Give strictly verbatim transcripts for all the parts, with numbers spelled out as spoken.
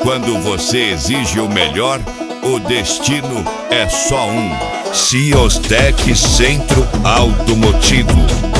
Quando você exige o melhor, o destino é só um. Ciostec Centro Automotivo.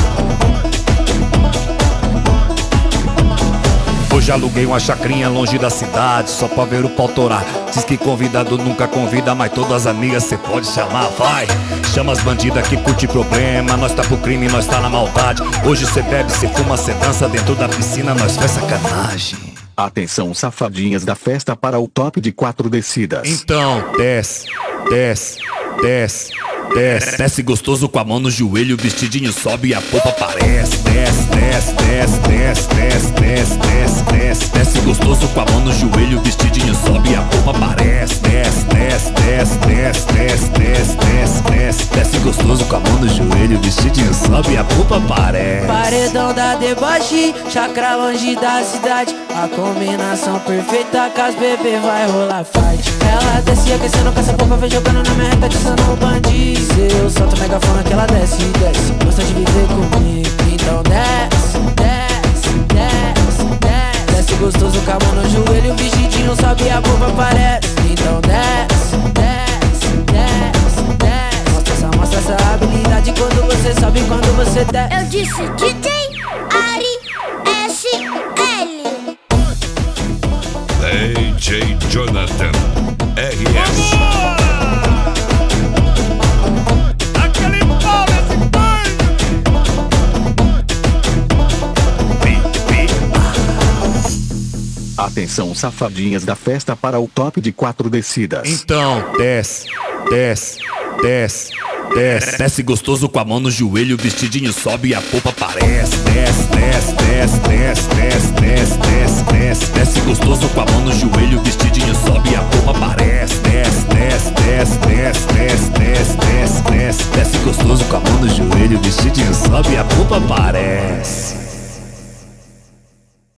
Hoje aluguei uma chacrinha longe da cidade, só pra ver o pau torar. Diz que convidado nunca convida, mas todas as amigas cê pode chamar, vai. Chama as bandidas que curte problema, nós tá pro crime, nós tá na maldade. Hoje cê bebe, cê fuma, cê dança dentro da piscina, nós faz sacanagem. Atenção, safadinhas da festa, para o top de quatro descidas. Então, desce, desce, desce, desce. Desce gostoso com a mão no joelho, o vestidinho sobe e a polpa aparece. Desce, desce, desce, desce, desce, desce, desce, desce. Desce gostoso com a mão no joelho, o vestidinho sobe e a polpa aparece. Desce, desce, desce, desce, desce, desce, desce, desce. Desce gostoso com a mão no joelho, o vestidinho sobe e a polpa aparece. Paredão da deboche, chacra longe da cidade. A combinação perfeita com as bebê vai rolar fight. Ela desce aquecendo com essa polpa, vem jogando na minha reta, atiçando o bandido. Se eu solto megafone que ela desce, desce, gosta de viver comigo. Então desce, desce, desce, desce. Desce gostoso com a mão no joelho, o vestidinho sobe e a polpa aparece. Então desce, desce, desce, desce. Mostra essa, mostra essa habilidade quando você sobe, quando você desce. Eu disse D J Ari S L. D J Jonathan R S. Aquele pau nesse banho. Atenção, safadinhas da festa, para o top de quatro descidas. Então, desce, desce, desce, desce. Desce gostoso com a mão no joelho, o vestidinho sobe e a polpa aparece. Desce, desce, desce, desce, desce, desce, desce, desce. Desce gostoso com a mão no joelho, o vestidinho sobe e a polpa aparece. Desce, desce, desce, desce, desce, desce, desce, desce. Desce gostoso com a mão no joelho, o vestidinho sobe e a polpa aparece.